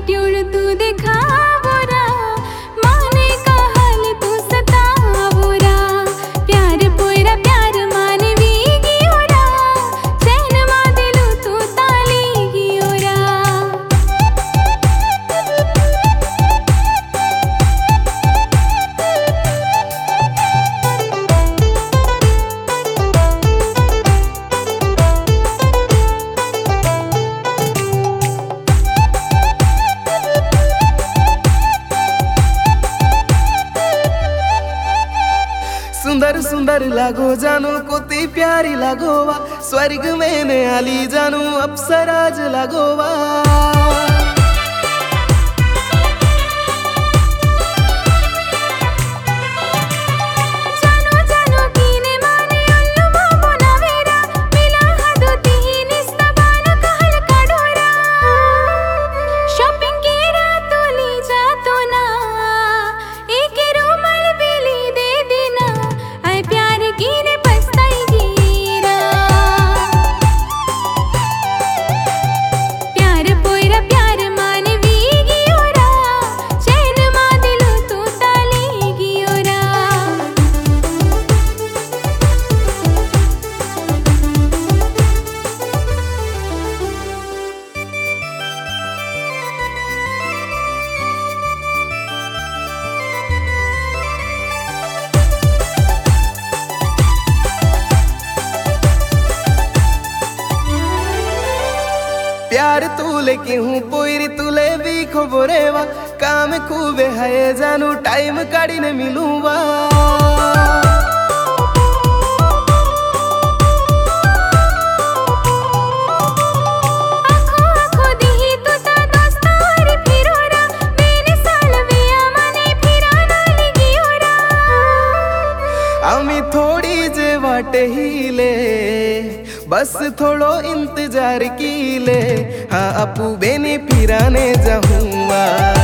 Attitude तू दिखावोरा, माने का हाल तू सतावोरा। प्यार पोयरा प्यार माने वीगियोरा, चैन मा दिलू तू तालीगियोरा। सुंदर सुंदर लागो जानू कोती प्यारी लागोवा, स्वर्ग में ने आली जानू अप्सराज लागोवा। जानो जानो कीने माने अल्लू बाबो नवेरा, मिला हदो तीन इस्तबान कहल काडोरा। शॉपिंग की रात ली जातो ना, एक रूमाल बिली दे देना, आय प्यार कीने पछताई गिरा। प्यार पोयरा प्यार माने वीगियोरा, चैन मा दिलू तू तालीगियोरा। प्यार तूले केहूं पोयरी तुले भी खबरेवा, काम खूबे है जानू टाइम काढ़ी ने मिलूवा। आँखों आँखों दिही तू ता दोस्तारी फिरोरा, मैंने साल विया माने फिरा नाली गियोरा। आमी थोड़ी जे वाटे हिले, बस थोड़ो इंतजार कीले, हाँ अपू बेनी फिराने जाऊँगा।